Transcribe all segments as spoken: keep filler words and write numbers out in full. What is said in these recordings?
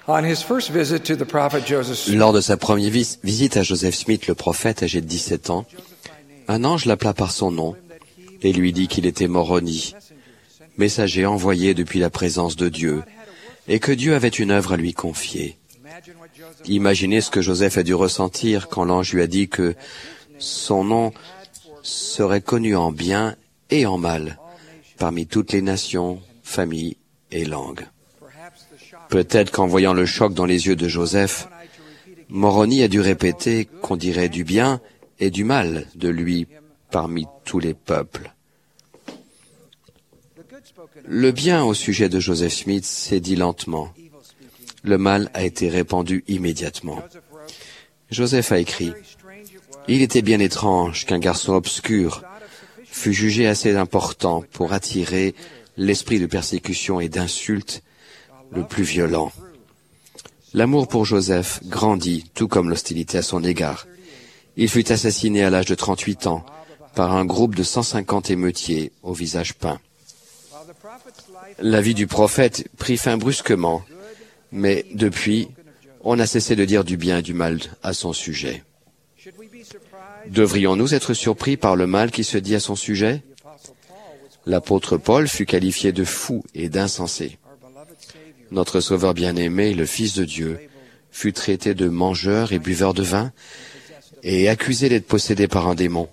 On his first visit to the prophet Joseph Smith, Lors de sa première vis- visite à Joseph Smith, le prophète, âgé de dix-sept ans, un ange l'appela par son nom et lui dit qu'il était Moroni, messager envoyé depuis la présence de Dieu, et que Dieu avait une œuvre à lui confier. Imaginez ce que Joseph a dû ressentir quand l'ange lui a dit que son nom serait connu en bien et en mal parmi toutes les nations, familles et langues. Peut-être qu'en voyant le choc dans les yeux de Joseph, Moroni a dû répéter qu'on dirait du bien et du mal de lui parmi tous les peuples. Le bien au sujet de Joseph Smith s'est dit lentement. Le mal a été répandu immédiatement. Joseph a écrit « Il était bien étrange qu'un garçon obscur fût jugé assez important pour attirer l'esprit de persécution et d'insulte le plus violent. L'amour pour Joseph grandit, tout comme l'hostilité à son égard. Il fut assassiné à l'âge de trente-huit ans par un groupe de cent cinquante émeutiers au visage peint. La vie du prophète prit fin brusquement, mais depuis, on a cessé de dire du bien et du mal à son sujet. Devrions-nous être surpris par le mal qui se dit à son sujet? L'apôtre Paul fut qualifié de fou et d'insensé. Notre Sauveur bien-aimé, le Fils de Dieu, fut traité de mangeur et buveur de vin et accusé d'être possédé par un démon.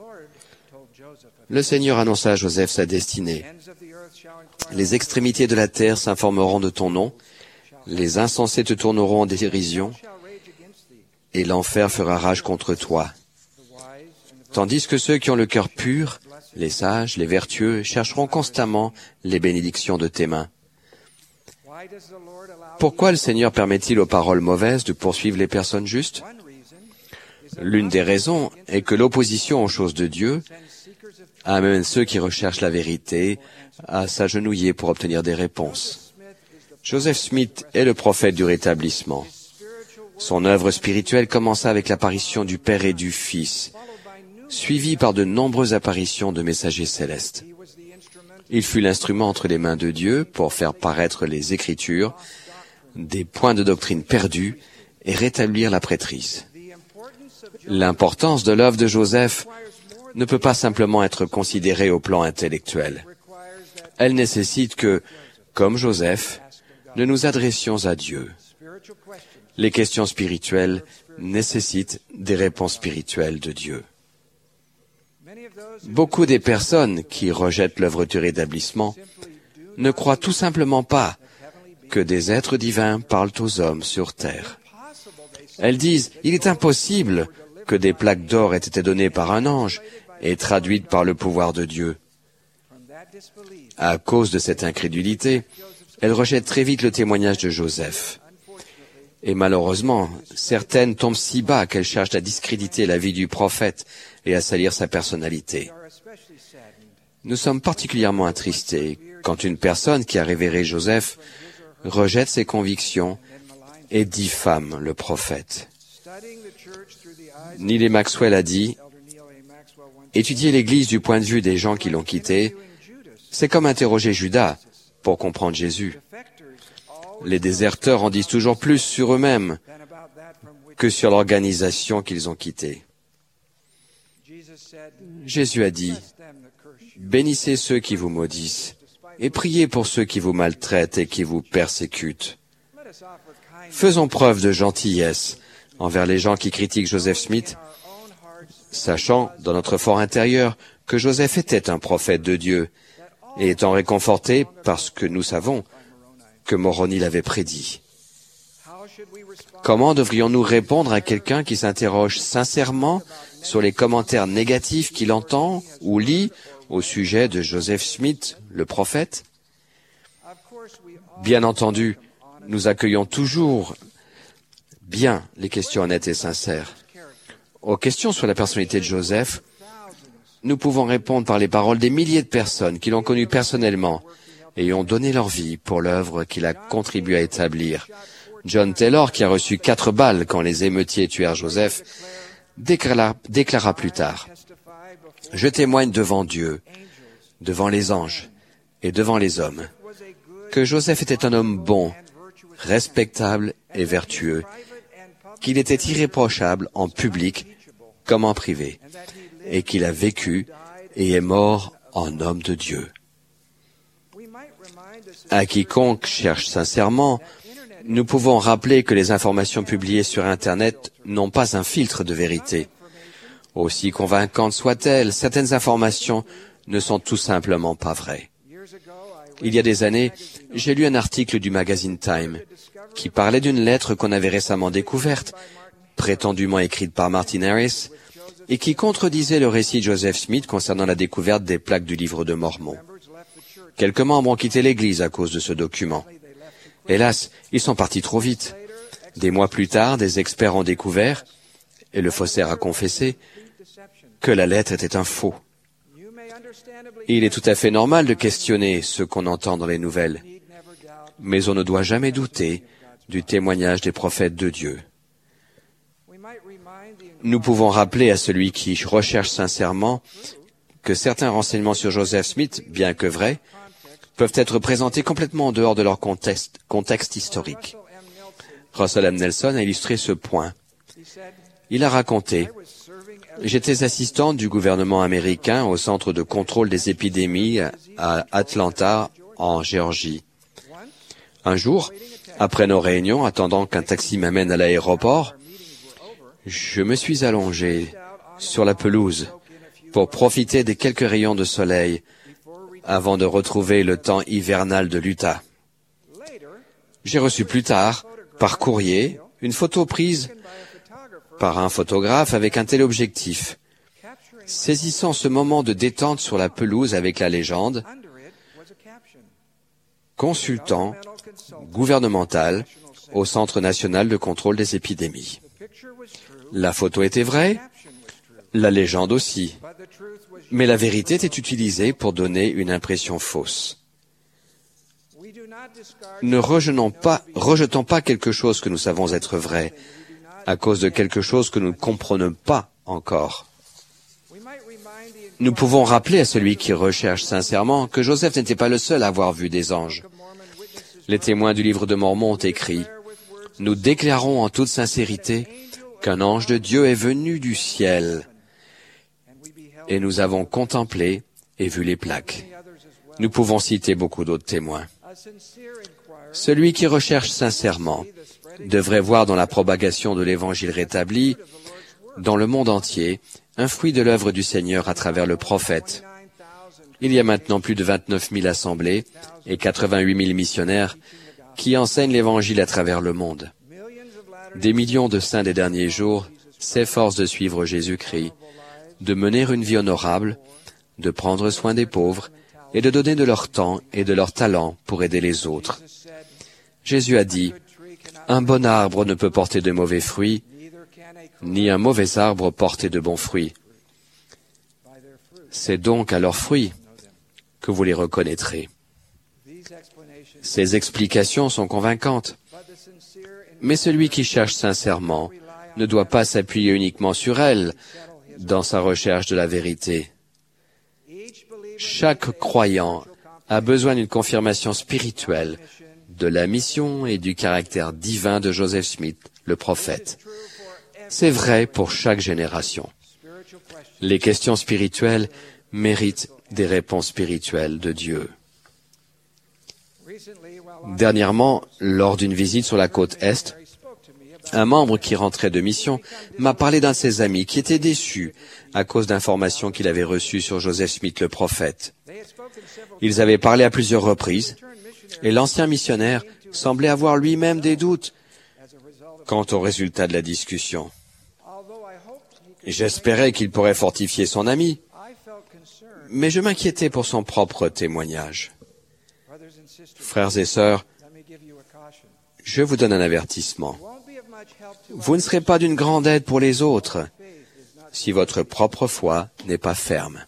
Le Seigneur annonça à Joseph sa destinée. Les extrémités de la terre s'informeront de ton nom, les insensés te tourneront en dérision, et l'enfer fera rage contre toi. Tandis que ceux qui ont le cœur pur, les sages, les vertueux, chercheront constamment les bénédictions de tes mains. Pourquoi le Seigneur permet-il aux paroles mauvaises de poursuivre les personnes justes? L'une des raisons est que l'opposition aux choses de Dieu amène ceux qui recherchent la vérité à s'agenouiller pour obtenir des réponses. Joseph Smith est le prophète du rétablissement. Son œuvre spirituelle commença avec l'apparition du Père et du Fils, suivie par de nombreuses apparitions de messagers célestes. Il fut l'instrument entre les mains de Dieu pour faire paraître les Écritures, des points de doctrine perdus et rétablir la prêtrise. L'importance de l'œuvre de Joseph ne peut pas simplement être considérée au plan intellectuel. Elle nécessite que, comme Joseph, nous nous adressions à Dieu. Les questions spirituelles nécessitent des réponses spirituelles de Dieu. Beaucoup des personnes qui rejettent l'œuvre du rétablissement ne croient tout simplement pas que des êtres divins parlent aux hommes sur terre. Elles disent, il est impossible que des plaques d'or aient été données par un ange et traduites par le pouvoir de Dieu. À cause de cette incrédulité, elles rejettent très vite le témoignage de Joseph. Et malheureusement, certaines tombent si bas qu'elles cherchent à discréditer la vie du prophète et à salir sa personnalité. Nous sommes particulièrement attristés quand une personne qui a révéré Joseph rejette ses convictions et diffame le prophète. Neal A. Maxwell a dit, « Étudier l'Église du point de vue des gens qui l'ont quitté, c'est comme interroger Judas pour comprendre Jésus. Les déserteurs en disent toujours plus sur eux-mêmes que sur l'organisation qu'ils ont quittée. » Jésus a dit, « Bénissez ceux qui vous maudissent, et priez pour ceux qui vous maltraitent et qui vous persécutent. » Faisons preuve de gentillesse envers les gens qui critiquent Joseph Smith, sachant dans notre fort intérieur que Joseph était un prophète de Dieu, et étant réconfortés parce que nous savons que Moroni l'avait prédit. Comment devrions-nous répondre à quelqu'un qui s'interroge sincèrement sur les commentaires négatifs qu'il entend ou lit au sujet de Joseph Smith, le prophète? Bien entendu, nous accueillons toujours bien les questions honnêtes et sincères. Aux questions sur la personnalité de Joseph, nous pouvons répondre par les paroles des milliers de personnes qui l'ont connu personnellement et ont donné leur vie pour l'œuvre qu'il a contribué à établir. John Taylor, qui a reçu quatre balles quand les émeutiers tuèrent Joseph, déclara, déclara plus tard, « Je témoigne devant Dieu, devant les anges et devant les hommes, que Joseph était un homme bon respectable et vertueux, qu'il était irréprochable en public comme en privé, et qu'il a vécu et est mort en homme de Dieu. À quiconque cherche sincèrement, nous pouvons rappeler que les informations publiées sur Internet n'ont pas un filtre de vérité. Aussi convaincantes soient-elles, certaines informations ne sont tout simplement pas vraies. Il y a des années, j'ai lu un article du magazine Time qui parlait d'une lettre qu'on avait récemment découverte, prétendument écrite par Martin Harris, et qui contredisait le récit de Joseph Smith concernant la découverte des plaques du livre de Mormon. Quelques membres ont quitté l'Église à cause de ce document. Hélas, ils sont partis trop vite. Des mois plus tard, des experts ont découvert, et le faussaire a confessé, que la lettre était un faux. Il est tout à fait normal de questionner ce qu'on entend dans les nouvelles, mais on ne doit jamais douter du témoignage des prophètes de Dieu. Nous pouvons rappeler à celui qui recherche sincèrement que certains renseignements sur Joseph Smith, bien que vrais, peuvent être présentés complètement en dehors de leur contexte, contexte historique. Russell M. Nelson a illustré ce point. Il a raconté « J'étais assistant du gouvernement américain au centre de contrôle des épidémies à Atlanta, en Géorgie. Un jour, après nos réunions, attendant qu'un taxi m'amène à l'aéroport, je me suis allongé sur la pelouse pour profiter des quelques rayons de soleil avant de retrouver le temps hivernal de l'Utah. J'ai reçu plus tard, par courrier, une photo prise par un photographe avec un téléobjectif, saisissant ce moment de détente sur la pelouse avec la légende « Consultant gouvernemental au Centre national de contrôle des épidémies ». La photo était vraie, la légende aussi, mais la vérité était utilisée pour donner une impression fausse. Ne rejetons pas, rejetons pas quelque chose que nous savons être vrai à cause de quelque chose que nous ne comprenons pas encore. Nous pouvons rappeler à celui qui recherche sincèrement que Joseph n'était pas le seul à avoir vu des anges. Les témoins du livre de Mormon ont écrit « Nous déclarons en toute sincérité qu'un ange de Dieu est venu du ciel, et nous avons contemplé et vu les plaques. » Nous pouvons citer beaucoup d'autres témoins. Celui qui recherche sincèrement devrait voir dans la propagation de l'Évangile rétabli, dans le monde entier, un fruit de l'œuvre du Seigneur à travers le prophète. Il y a maintenant plus de vingt-neuf mille assemblées et quatre-vingt-huit mille missionnaires qui enseignent l'Évangile à travers le monde. Des millions de saints des derniers jours s'efforcent de suivre Jésus-Christ, de mener une vie honorable, de prendre soin des pauvres et de donner de leur temps et de leur talent pour aider les autres. Jésus a dit, « Un bon arbre ne peut porter de mauvais fruits, ni un mauvais arbre porter de bons fruits. C'est donc à leurs fruits que vous les reconnaîtrez. » Ces explications sont convaincantes, mais celui qui cherche sincèrement ne doit pas s'appuyer uniquement sur elles dans sa recherche de la vérité. Chaque croyant a besoin d'une confirmation spirituelle de la mission et du caractère divin de Joseph Smith, le prophète. C'est vrai pour chaque génération. Les questions spirituelles méritent des réponses spirituelles de Dieu. Dernièrement, lors d'une visite sur la côte Est, un membre qui rentrait de mission m'a parlé d'un de ses amis qui était déçu à cause d'informations qu'il avait reçues sur Joseph Smith le prophète. Ils avaient parlé à plusieurs reprises, et l'ancien missionnaire semblait avoir lui-même des doutes quant au résultat de la discussion. J'espérais qu'il pourrait fortifier son ami, mais je m'inquiétais pour son propre témoignage. Frères et sœurs, je vous donne un avertissement. Vous ne serez pas d'une grande aide pour les autres si votre propre foi n'est pas ferme.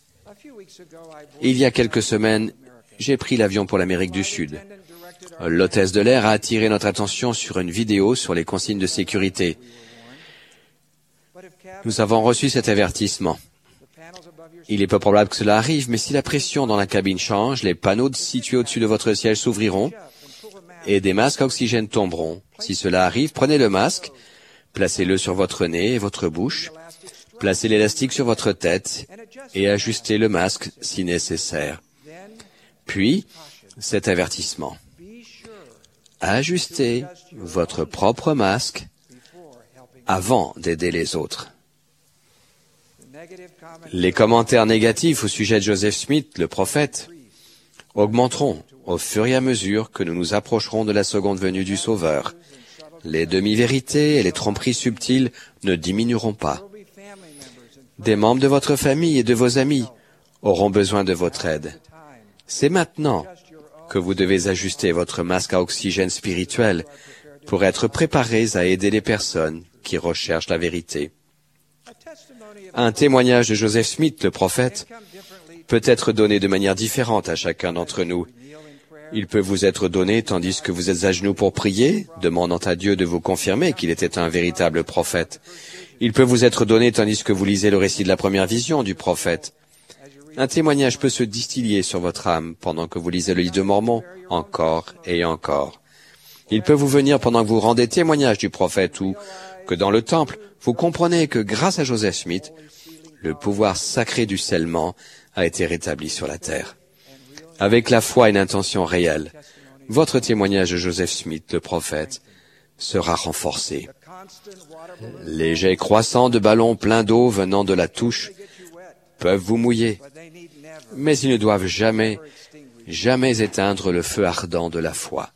Il y a quelques semaines, j'ai pris l'avion pour l'Amérique du Sud. L'hôtesse de l'air a attiré notre attention sur une vidéo sur les consignes de sécurité. Nous avons reçu cet avertissement. Il est peu probable que cela arrive, mais si la pression dans la cabine change, les panneaux situés au-dessus de votre siège s'ouvriront et des masques à oxygène tomberont. Si cela arrive, prenez le masque, placez-le sur votre nez et votre bouche, placez l'élastique sur votre tête et ajustez le masque si nécessaire. Puis, cet avertissement. Ajustez votre propre masque avant d'aider les autres. Les commentaires négatifs au sujet de Joseph Smith, le prophète, augmenteront au fur et à mesure que nous nous approcherons de la seconde venue du Sauveur. Les demi-vérités et les tromperies subtiles ne diminueront pas. Des membres de votre famille et de vos amis auront besoin de votre aide. C'est maintenant que vous devez ajuster votre masque à oxygène spirituel pour être préparés à aider les personnes qui recherchent la vérité. Un témoignage de Joseph Smith, le prophète, peut être donné de manière différente à chacun d'entre nous. Il peut vous être donné tandis que vous êtes à genoux pour prier, demandant à Dieu de vous confirmer qu'il était un véritable prophète. Il peut vous être donné tandis que vous lisez le récit de la première vision du prophète. Un témoignage peut se distiller sur votre âme pendant que vous lisez le livre de Mormon, encore et encore. Il peut vous venir pendant que vous rendez témoignage du prophète ou que dans le temple, vous comprenez que grâce à Joseph Smith, le pouvoir sacré du scellement a été rétabli sur la terre. Avec la foi et l'intention réelle, votre témoignage de Joseph Smith, le prophète, sera renforcé. Les jets croissants de ballons pleins d'eau venant de la touche peuvent vous mouiller, mais ils ne doivent jamais, jamais éteindre le feu ardent de la foi.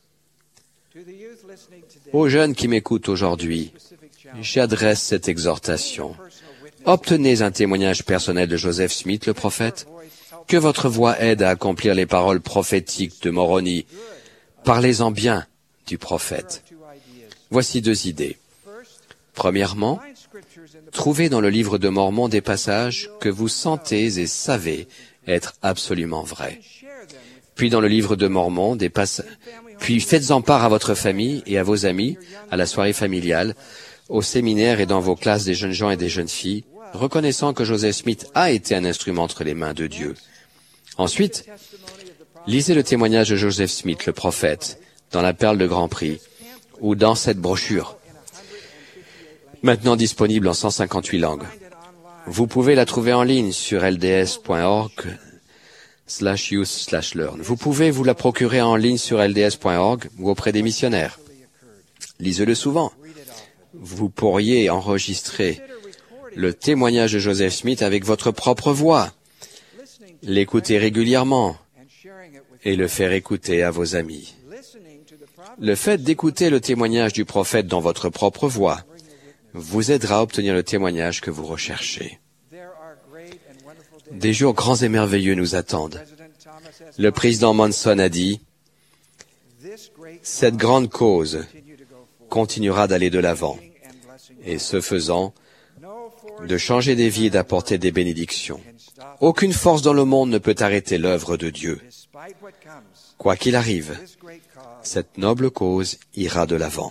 Aux jeunes qui m'écoutent aujourd'hui, j'adresse cette exhortation. Obtenez un témoignage personnel de Joseph Smith, le prophète. Que votre voix aide à accomplir les paroles prophétiques de Moroni. Parlez-en bien du prophète. Voici deux idées. Premièrement, trouvez dans le livre de Mormon des passages que vous sentez et savez être absolument vrais. Puis dans le livre de Mormon, des passages, puis faites-en part à votre famille et à vos amis, à la soirée familiale, au séminaire et dans vos classes des jeunes gens et des jeunes filles, reconnaissant que Joseph Smith a été un instrument entre les mains de Dieu. Ensuite, lisez le témoignage de Joseph Smith, le prophète, dans la Perle de Grand Prix, ou dans cette brochure, maintenant disponible en cent cinquante-huit langues. Vous pouvez la trouver en ligne sur l d s point org slash youth slash learn. Vous pouvez vous la procurer en ligne sur l d s point org ou auprès des missionnaires. Lisez-le souvent. Vous pourriez enregistrer le témoignage de Joseph Smith avec votre propre voix, l'écouter régulièrement et le faire écouter à vos amis. Le fait d'écouter le témoignage du prophète dans votre propre voix vous aidera à obtenir le témoignage que vous recherchez. Des jours grands et merveilleux nous attendent. Le président Monson a dit, « Cette grande cause continuera d'aller de l'avant, et ce faisant, de changer des vies et d'apporter des bénédictions. Aucune force dans le monde ne peut arrêter l'œuvre de Dieu. Quoi qu'il arrive, cette noble cause ira de l'avant.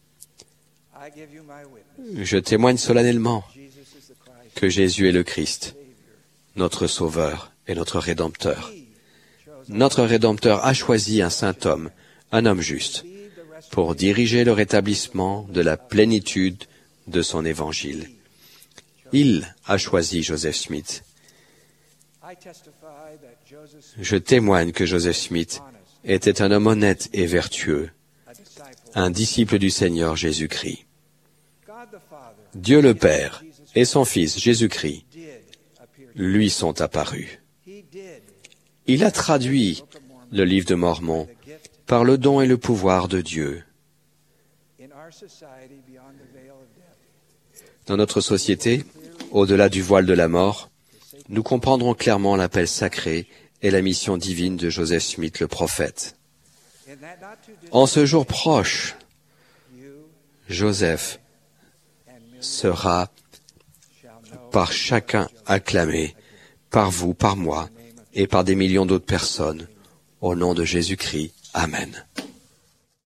Je témoigne solennellement que Jésus est le Christ, notre Sauveur et notre Rédempteur. Notre Rédempteur a choisi un saint homme, un homme juste, pour diriger le rétablissement de la plénitude de son évangile. Il a choisi Joseph Smith. Je témoigne que Joseph Smith était un homme honnête et vertueux, un disciple du Seigneur Jésus-Christ. Dieu le Père et son Fils Jésus-Christ lui sont apparus. Il a traduit le livre de Mormon par le don et le pouvoir de Dieu. Dans notre société, au-delà du voile de la mort, nous comprendrons clairement l'appel sacré et la mission divine de Joseph Smith, le prophète. En ce jour proche, Joseph sera par chacun acclamé, par vous, par moi, et par des millions d'autres personnes, au nom de Jésus-Christ. Amen.